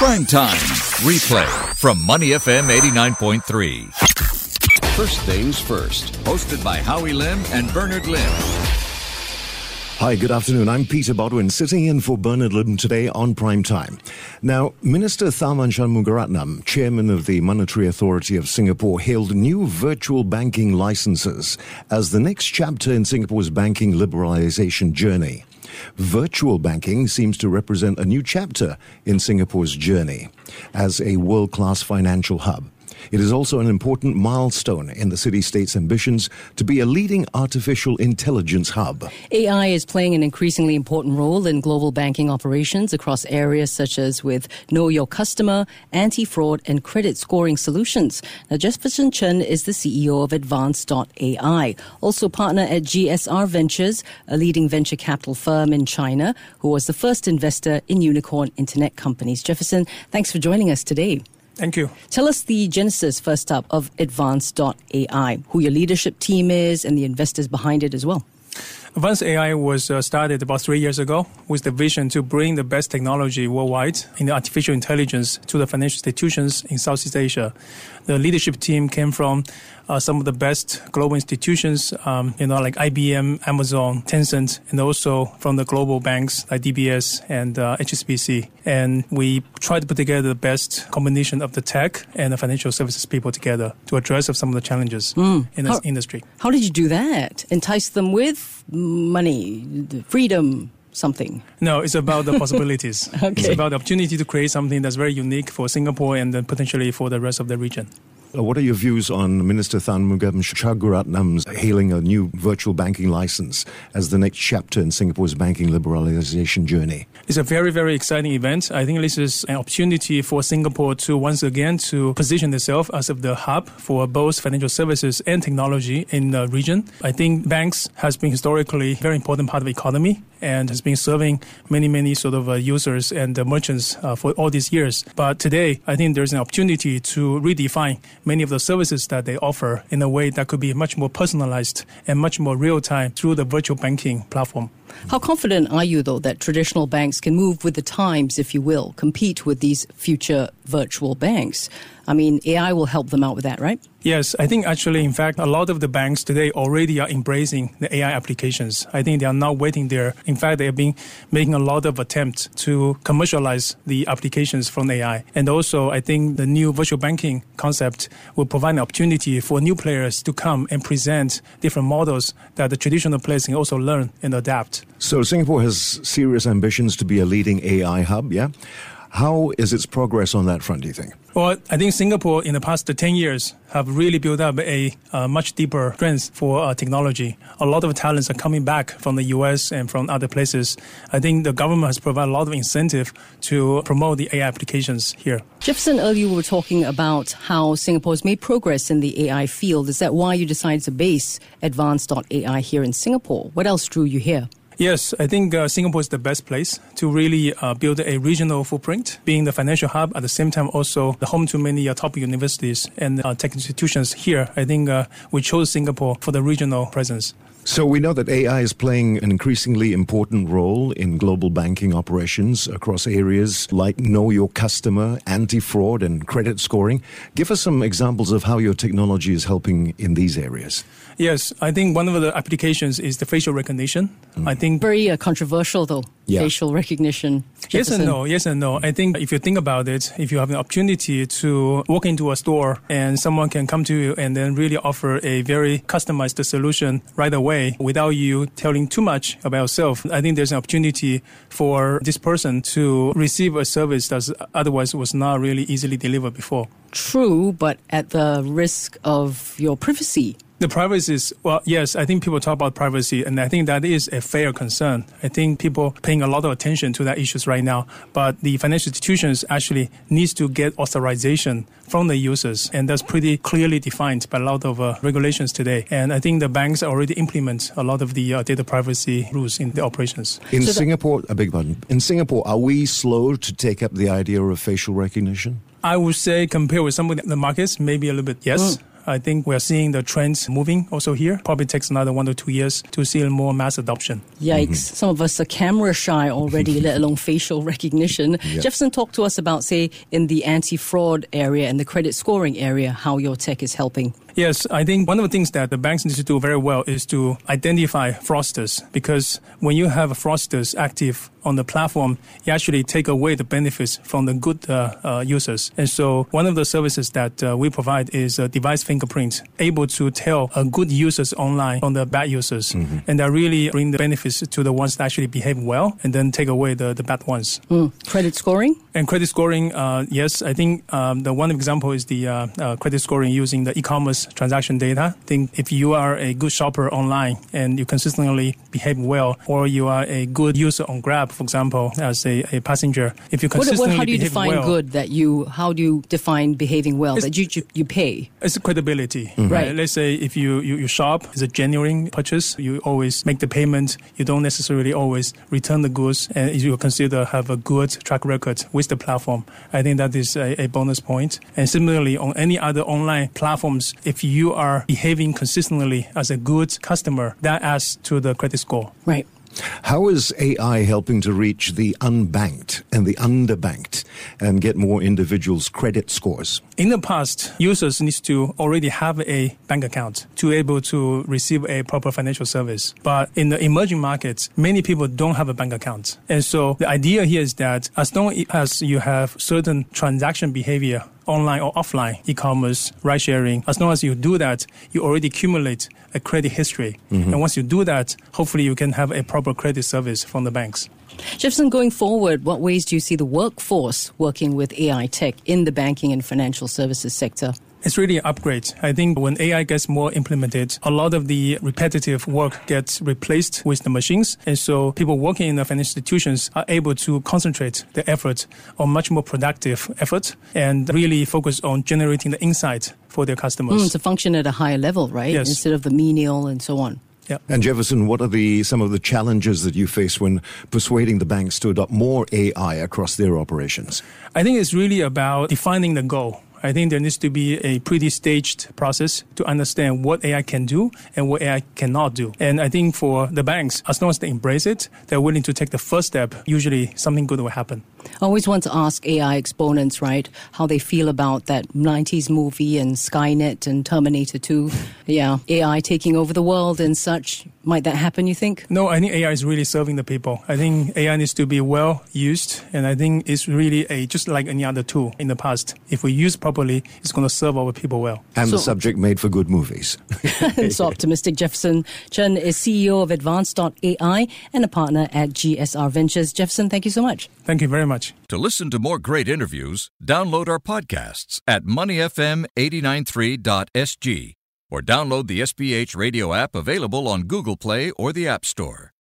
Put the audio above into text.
Primetime. Replay from Money FM 89.3. First Things First. Hosted by Howie Lim and Bernard Lim. Hi, good afternoon. I'm Peter Bodwin, sitting in for Bernard Lim today on Prime Time. Now, Minister Tharman Shanmugaratnam, chairman of the Monetary Authority of Singapore, hailed new virtual banking licenses as the next chapter in Singapore's banking liberalisation journey. Virtual banking seems to represent a new chapter in Singapore's journey as a world-class financial hub. It is also an important milestone in the city-state's ambitions to be a leading artificial intelligence hub. AI is playing an increasingly important role in global banking operations across areas such as with Know Your Customer, anti-fraud and credit scoring solutions. Now, Jefferson Chen is the CEO of Advance.ai, also partner at GSR Ventures, a leading venture capital firm in China, who was the first investor in unicorn internet companies. Jefferson, thanks for joining us today. Thank you. Tell us the genesis, first up, of Advance.ai, who your leadership team is and the investors behind it as well. Advance.ai was started about 3 years ago with the vision to bring the best technology worldwide in the artificial intelligence to the financial institutions in Southeast Asia. The leadership team came from some of the best global institutions, like IBM, Amazon, Tencent, and also from the global banks like DBS and HSBC. And we tried to put together the best combination of the tech and the financial services people together to address some of the challenges in this industry. How did you do that? Entice them with money, freedom, something? No, it's about the possibilities. Okay. It's about the opportunity to create something that's very unique for Singapore and then potentially for the rest of the region. What are your views on Minister Tharman Shanmugaratnam's hailing a new virtual banking license as the next chapter in Singapore's banking liberalisation journey? It's a very, very exciting event. I think this is an opportunity for Singapore to once again to position itself as of the hub for both financial services and technology in the region. I think banks has been historically a very important part of the economy and has been serving many sort of users and merchants for all these years. But today, I think there's an opportunity to redefine many of the services that they offer in a way that could be much more personalized and much more real-time through the virtual banking platform. How confident are you, though, that traditional banks can move with the times, if you will, compete with these future virtual banks? I mean, AI will help them out with that, right? Yes, I think actually, in fact, a lot of the banks today already are embracing the AI applications. I think they are not waiting there. In fact, they have been making a lot of attempts to commercialize the applications from AI. And also, I think the new virtual banking concept will provide an opportunity for new players to come and present different models that the traditional players can also learn and adapt. So Singapore has serious ambitions to be a leading AI hub, yeah? How is its progress on that front, do you think? Well, I think Singapore in the past 10 years have really built up a much deeper strength for technology. A lot of talents are coming back from the US and from other places. I think the government has provided a lot of incentive to promote the AI applications here. Jefferson, earlier we were talking about how Singapore has made progress in the AI field. Is that why you decided to base Advance.ai here in Singapore? What else drew you here? Yes, I think Singapore is the best place to really build a regional footprint, being the financial hub, at the same time also the home to many top universities and tech institutions here. I think we chose Singapore for the regional presence. So we know that AI is playing an increasingly important role in global banking operations across areas like Know Your Customer, anti-fraud and credit scoring. Give us some examples of how your technology is helping in these areas. Yes, I think one of the applications is the facial recognition. I think very controversial, though. Yeah. Facial recognition. Jefferson. Yes and no. I think if you think about it, if you have an opportunity to walk into a store and someone can come to you and then really offer a very customized solution right away without you telling too much about yourself, I think there's an opportunity for this person to receive a service that otherwise was not really easily delivered before. True, but at the risk of your privacy. The privacy is, well, yes, I think people talk about privacy, and I think that is a fair concern. I think people paying a lot of attention to that issues right now, but the financial institutions actually needs to get authorization from the users, and that's pretty clearly defined by a lot of regulations today. And I think the banks already implement a lot of the data privacy rules in the operations. In Singapore, I beg your pardon, in Singapore, are we slow to take up the idea of facial recognition? I would say compared with some of the markets, maybe a little bit, yes. I think we are seeing the trends moving also here. Probably takes another 1 to 2 years to see more mass adoption. Yikes. Some of us are camera shy already, let alone facial recognition. Yep. Jefferson, talk to us about, say, in the anti-fraud area and the credit scoring area, how your tech is helping. Yes, I think one of the things that the banks need to do very well is to identify fraudsters, because when you have fraudsters active on the platform, you actually take away the benefits from the good users. And so one of the services that we provide is a device fingerprint, able to tell good users online from the bad users. And that really bring the benefits to the ones that actually behave well and then take away the bad ones. Credit scoring? And credit scoring, yes, I think the one example is the credit scoring using the e-commerce transaction data. I think if you are a good shopper online and you consistently behave well, or you are a good user on Grab, for example, as a passenger, if you consistently how do you behave define well, good how do you define behaving well, that you pay? it's credibility, Right. Let's say if you shop, it's a genuine purchase, you always make the payment, you don't necessarily always return the goods, and you consider have a good track record with the platform. I think that is a bonus point. And similarly, on any other online platforms, if you are behaving consistently as a good customer, that adds to the credit score. Right. How is AI helping to reach the unbanked and the underbanked and get more individuals' credit scores? In the past, users need to already have a bank account to be able to receive a proper financial service. But in the emerging markets, many people don't have a bank account. And so the idea here is that as long as you have certain transaction behavior, online or offline, e-commerce, ride-sharing, as long as you do that, you already accumulate a credit history. And once you do that, hopefully you can have a proper credit service from the banks. Jefferson, going forward, what ways do you see the workforce working with AI tech in the banking and financial services sector? It's really an upgrade. I think when AI gets more implemented, a lot of the repetitive work gets replaced with the machines. And so people working in the financial institutions are able to concentrate their effort on much more productive effort and really focus on generating the insight for their customers. To function at a higher level, right? Yes. Instead of the menial and so on. Yeah. And Jefferson, what are some of the challenges that you face when persuading the banks to adopt more AI across their operations? I think it's really about defining the goal. I think there needs to be a pretty staged process to understand what AI can do and what AI cannot do. And I think for the banks, as long as they embrace it, they're willing to take the first step, usually something good will happen. I always want to ask AI exponents, right, how they feel about that 90s movie and Skynet and Terminator 2. Yeah, AI taking over the world and such. Might that happen, you think? No, I think AI is really serving the people. I think AI needs to be well used, and I think it's really just like any other tool in the past. If we use properly, it's going to serve our people well. And the subject made for good movies. So optimistic. Jefferson Chen is CEO of Advance.ai and a partner at GSR Ventures. Jefferson, thank you so much. Thank you very much. To listen to more great interviews, download our podcasts at moneyfm893.sg or download the SPH radio app available on Google Play or the App Store.